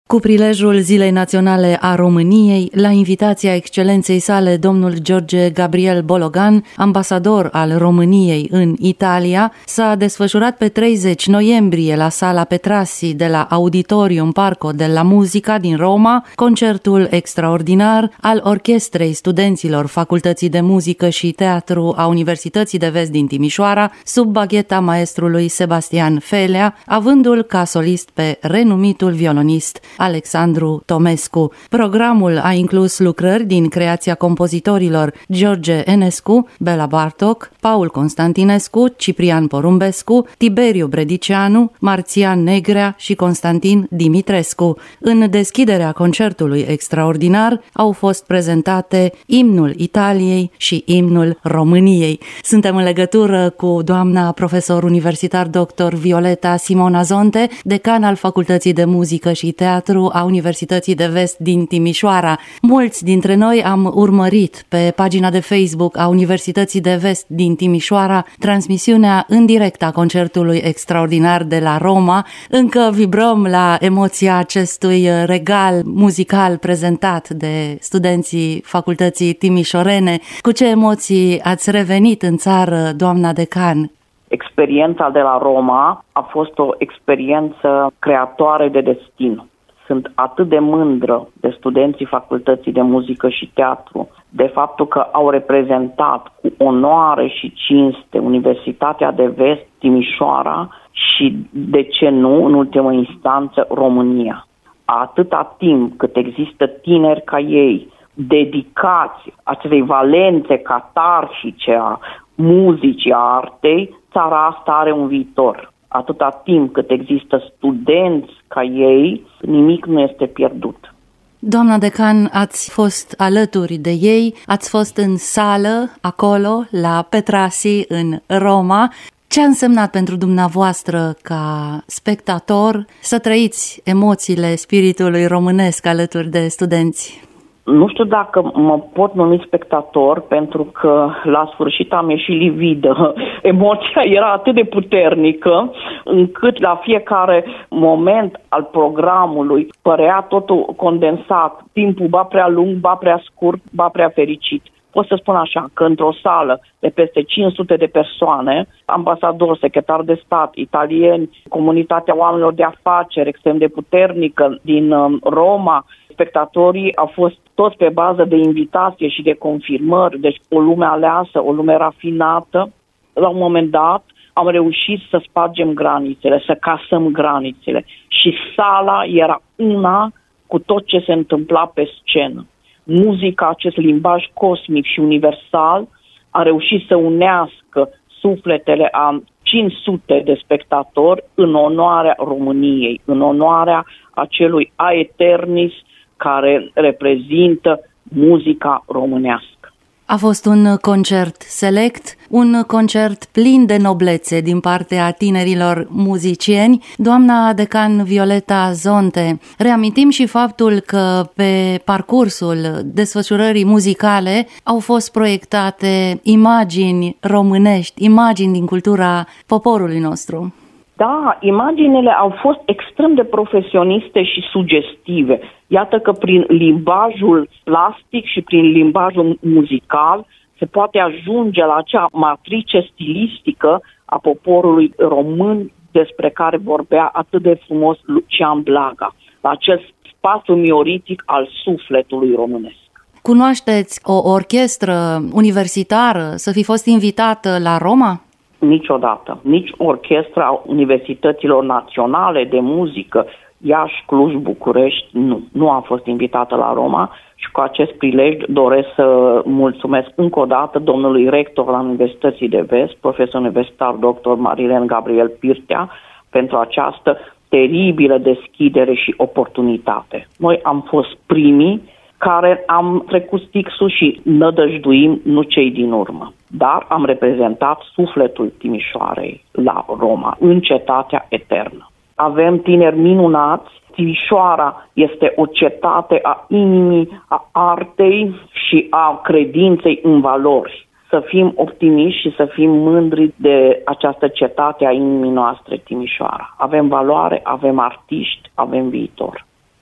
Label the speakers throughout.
Speaker 1: Cu prilejul Zilei Naționale a României, la invitația excelenței sale, domnul George Gabriel Bologan, ambasador al României în Italia, s-a desfășurat pe 30 noiembrie la Sala Petrassi de la Auditorium Parco della Musica din Roma, concertul extraordinar al Orchestrei Studenților Facultății de Muzică și Teatru a Universității de Vest din Timișoara, sub bagheta maestrului Sebastian Felea, avându-l ca solist pe renumitul violonist Alexandru Tomescu. Programul a inclus lucrări din creația compozitorilor George Enescu, Bela Bartok, Paul Constantinescu, Ciprian Porumbescu, Tiberiu Bredicianu, Marțian Negrea și Constantin Dimitrescu. În deschiderea concertului extraordinar au fost prezentate Imnul Italiei și Imnul României. Suntem în legătură cu doamna profesor universitar dr. Violeta Simona Zonte, decan al Facultății de Muzică și Teatru a Universității de Vest din Timișoara. Mulți dintre noi am urmărit pe pagina de Facebook a Universității de Vest din Timișoara transmisiunea în direct a concertului extraordinar de la Roma. Încă vibrăm la emoția acestui regal muzical prezentat de studenții Facultății Timișorene. Cu ce emoții ați revenit în țară, doamna decan?
Speaker 2: Experiența de la Roma a fost o experiență creatoare de destin. Sunt atât de mândră de studenții Facultății de Muzică și Teatru, de faptul că au reprezentat cu onoare și cinste Universitatea de Vest, Timișoara și, de ce nu, în ultimă instanță, România. Atâta timp cât există tineri ca ei, dedicați acelei valențe catarhice a muzicii, a artei, țara asta are un viitor. Atâta timp cât există studenți ca ei, nimic nu este pierdut.
Speaker 1: Doamna decan, ați fost alături de ei, ați fost în sală, acolo, la Petrassi, în Roma. Ce a însemnat pentru dumneavoastră ca spectator să trăiți emoțiile spiritului românesc alături de studenți?
Speaker 2: Nu știu dacă mă pot numi spectator, pentru că la sfârșit am ieșit lividă. Emoția era atât de puternică, încât la fiecare moment al programului părea totul condensat. Timpul ba prea lung, ba prea scurt, ba prea fericit. Pot să spun așa, că într-o sală de peste 500 de persoane, ambasadori, secretar de stat, italieni, comunitatea oamenilor de afaceri extrem de puternică din Roma, spectatorii au fost toți pe bază de invitație și de confirmări, deci o lume aleasă, o lume rafinată. La un moment dat am reușit să spargem granițele, să casăm granițele și sala era una cu tot ce se întâmpla pe scenă. Muzica, acest limbaj cosmic și universal, a reușit să unească sufletele a 500 de spectatori în onoarea României, în onoarea acelui aeternis care reprezintă muzica românească.
Speaker 1: A fost un concert select, un concert plin de noblețe din partea tinerilor muzicieni. Doamna decan Violeta Zonte, reamintim și faptul că pe parcursul desfășurării muzicale au fost proiectate imagini românești, imagini din cultura poporului nostru.
Speaker 2: Da, imaginele au fost extrem de profesioniste și sugestive. Iată că prin limbajul plastic și prin limbajul muzical se poate ajunge la acea matrice stilistică a poporului român despre care vorbea atât de frumos Lucian Blaga, la acel spațiu mioritic al sufletului românesc.
Speaker 1: Cunoașteți o orchestră universitară să fi fost invitată la Roma?
Speaker 2: Niciodată. Nici orchestra universităților naționale de muzică, Iași, Cluj, București, nu a fost invitată la Roma și cu acest prilej doresc să mulțumesc încă o dată domnului rector la Universității de Vest, profesor universitar dr. Marilen Gabriel Pirtea, pentru această teribilă deschidere și oportunitate. Noi am fost primii care am trecut Stixul și nădăjduim, nu cei din urmă. Dar am reprezentat sufletul Timișoarei la Roma, în cetatea eternă. Avem tineri minunați. Timișoara este o cetate a inimii, a artei și a credinței în valori. Să fim optimiști și să fim mândri de această cetate a inimii noastre, Timișoara. Avem valoare, avem artiști, avem viitor.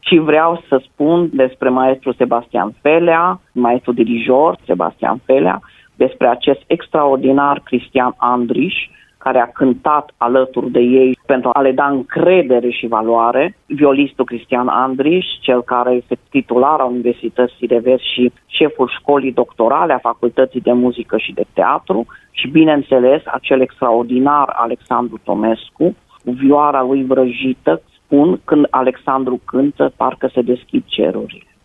Speaker 2: ci vreau să spun despre maestru Sebastian Felea, maestru dirijor Sebastian Felea, despre acest extraordinar Cristian Andriș, care a cântat alături de ei pentru a le da încredere și valoare, violistul Cristian Andriș, cel care este titular al Universității de Vest și șeful școlii doctorale a Facultății de Muzică și de Teatru și, bineînțeles, acel extraordinar Alexandru Tomescu, cu vioara lui vrăjită, spun, când Alexandru cântă, parcă se deschid cerurile.